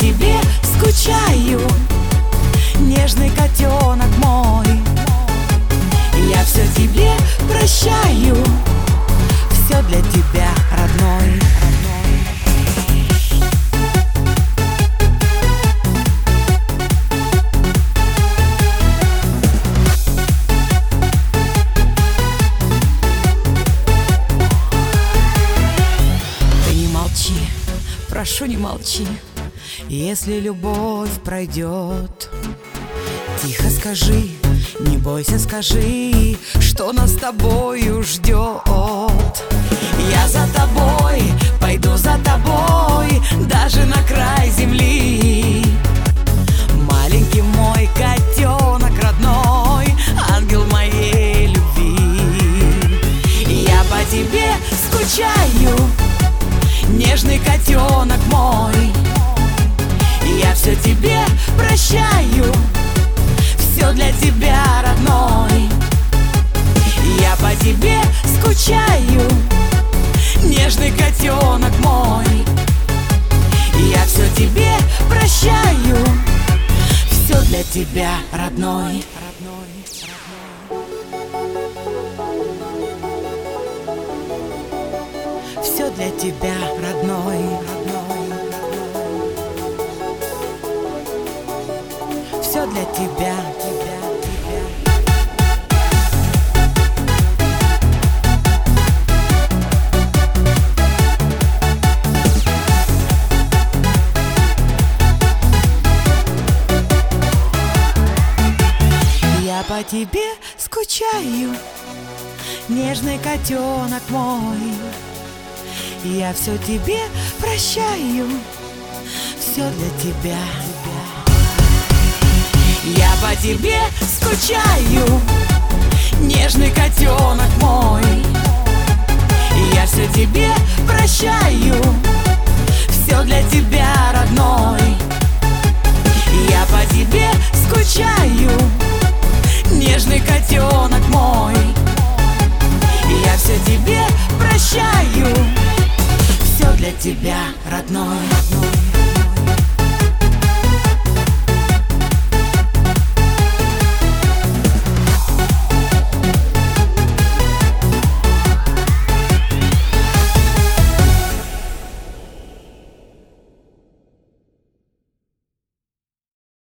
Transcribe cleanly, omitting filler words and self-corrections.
тебе скучаю, нежный котенок мой. Я все тебе прощаю, все для тебя, родной. Ты не молчи, прошу, не молчи. Если любовь пройдет, тихо скажи, не бойся, скажи, что нас с тобою ждет. Я за тобой, пойду за тобой, даже на край земли. Маленький мой котенок родной, ангел моей любви. Я по тебе скучаю, нежный котенок мой. Я все тебе прощаю, все для тебя, родной. Я по тебе скучаю, нежный котенок мой. Я все тебе прощаю, все для тебя, родной. Все для тебя, родной. Все для тебя. Я по тебе скучаю, нежный котенок мой. Я все тебе прощаю, все для тебя. Я по тебе скучаю, нежный котенок мой. Я все тебе прощаю, все для тебя, родной. Я по тебе скучаю, нежный котенок мой. Я все тебе прощаю, все для тебя, родной.